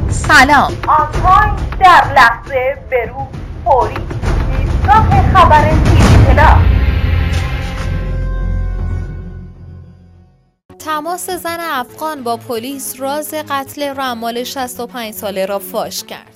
سلام. آنلاین در لحظه برو فوری ایستگاه خبر تیوی. تماس زن افغان با پلیس راز قتل رمال 65 ساله را فاش کرد.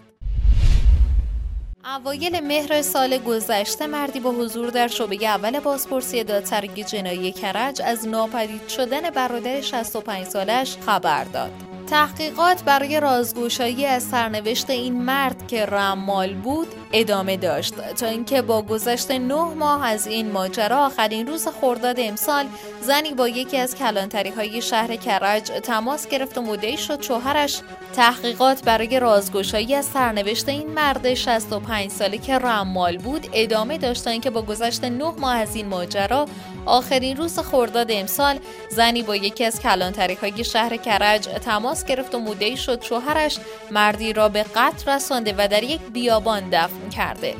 اوایل مهر سال گذشته مردی با حضور در شعبه اول بازپرسی دادسرای جنایی کرج از ناپدید شدن برادر 65 سالش خبر داد. تحقیقات برای رازگشایی از سرنوشت این مرد که رمال بود ادامه داشت تا اینکه با گذشت 9 ماه از این ماجرا آخرین روز خرداد امسال زنی با یکی از کلانتری‌های شهر کرج تماس گرفت و مدعی شد شوهرش تحقیقات برای رازگشایی از سرنوشت این مرد 65 ساله که رمال بود ادامه داشت تا اینکه با گذشت 9 ماه از این ماجرا آخرین روز خرداد امسال زنی با یکی از کلانتری‌های شهر کرج تماس گرفت و مدعی شد شوهرش مردی را به قتل رسانده و در یک بیابان دفن کرده.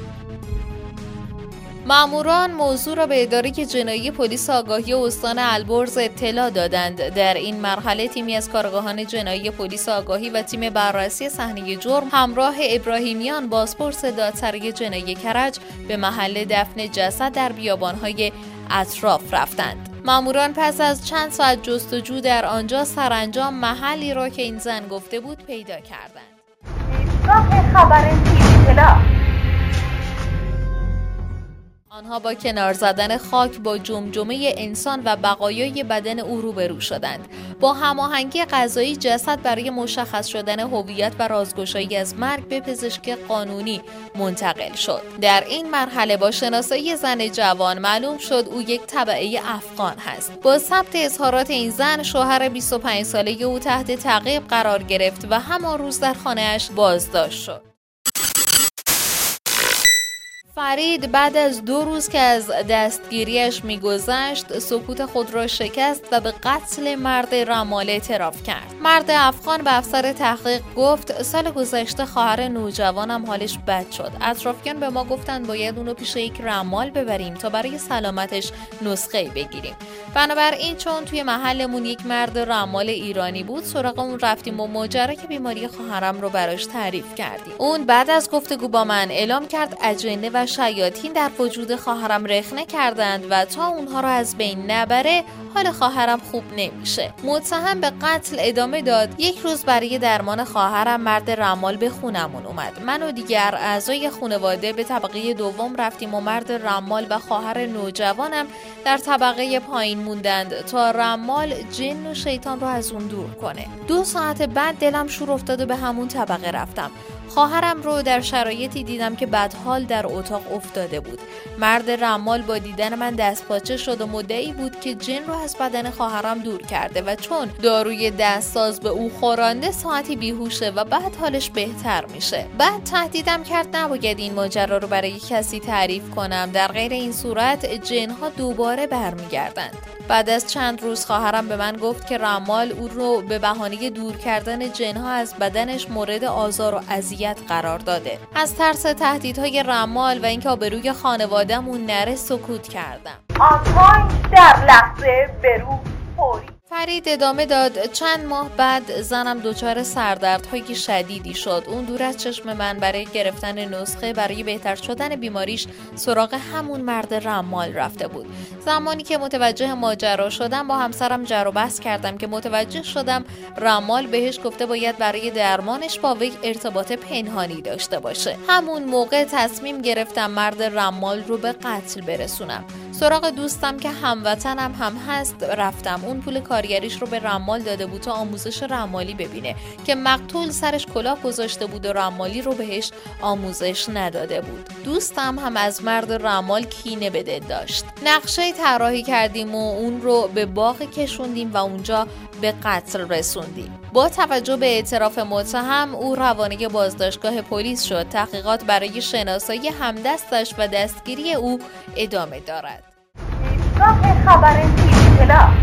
ماموران موضوع را به اداره جنایی پلیس آگاهی استان البرز اطلاع دادند. در این مرحله تیمی از کارآگاهان جنایی پلیس آگاهی و تیم بررسی صحنه جرم همراه ابراهیمیان بازپرس دادسرای جنایی کرج به محل دفن جسد در بیابان‌های اطراف رفتند. ماموران پس از چند ساعت جستجو در آنجا سرانجام محلی را که این زن گفته بود پیدا کردند. ایستگاه خبر تیوی. آنها با کنار زدن خاک با جمجمه انسان و بقایای بدن او روبرو شدند. با هماهنگی قضایی جسد برای مشخص شدن هویت و رازگشایی از مرگ به پزشکی قانونی منتقل شد. در این مرحله با شناسایی زن جوان معلوم شد او یک تبعه افغان هست. با ثبت اظهارات این زن شوهر 25 ساله او تحت تعقیب قرار گرفت و همان روز در خانه‌اش بازداشت شد. فرید بعد از 2 روز که از دستگیریش میگذشت سکوت خود را شکست و به قتل مرد رمال اعتراف کرد. مرد افغان به افسر تحقیق گفت سال گذشته خواهر نوجوانم حالش بد شد. اطرافیان به ما گفتند باید اونو پیش یک رمال ببریم تا برای سلامتش نسخه بگیریم. بنابراین چون توی محلمون یک مرد رمال ایرانی بود سراغ اون رفتیم و ماجرا که بیماری خواهرم رو براش تعریف کردیم. اون بعد از گفتگو با من اعلام کرد اجنه و شیاطین در وجود خواهرم رخنه کردند و تا اونها رو از بین نبره حال خواهرم خوب نمیشه. متهم به قتل ادامه داد یک روز برای درمان خواهرم مرد رمال به خونمون اومد. من و دیگر اعضای خانواده به طبقه دوم رفتیم و مرد رمال و خواهر نوجوانم در طبقه پایین موندند تا رمال جن و شیطان رو از اون دور کنه. 2 ساعت بعد دلم شور افتاد و به همون طبقه رفتم. خواهرم رو در شرایطی دیدم که بدحال در اتاق افتاده بود. مرد رمال با دیدن من دستپاچه شد و مدعی بود که جن رو از بدن خواهرم دور کرده و چون داروی دستساز به او خورانده ساعتی بیهوشه و بعد حالش بهتر میشه. بعد تهدیدم کرد نباید این ماجرا رو برای کسی تعریف کنم، در غیر این صورت جنها دوباره برمیگردند. بعد از چند روز خواهرم به من گفت که رمال او رو به بهانه دور کردن جنها از بدنش مورد آزار و اذیت قرار داده. از ترس تهدیدهای رمال و اینکه آبروی خانواده‌مون نره سکوت کردم. آنلاین در لحظه برو فوری. فرید ادامه داد چند ماه بعد زنم دچار سردردهای شدیدی شد. اون دور از چشم من برای گرفتن نسخه برای بهتر شدن بیماریش سراغ همون مرد رمال رفته بود. زمانی که متوجه ماجرا شدم با همسرم جر و بحث کردم که متوجه شدم رمال بهش گفته باید برای درمانش با وی ارتباط پنهانی داشته باشه. همون موقع تصمیم گرفتم مرد رمال رو به قتل برسونم. سراغ دوستم که هموطنم هم هست رفتم. اون پول کارگریش رو به رمال داده بود تا آموزش رمالی ببینه که مقتول سرش کلاه گذاشته بود و رمالی رو بهش آموزش نداده بود. دوستم هم از مرد رمال کینه به دل داشت. نقشه طراحی کردیم و اون رو به باغ کشوندیم و اونجا به قتل رسوندیم. با توجه به اعتراف متهم او روانه بازداشتگاه پلیس شد. تحقیقات برای شناسایی همدستش و دستگیری او ادامه دارد. ایستگاه خبر تیوی.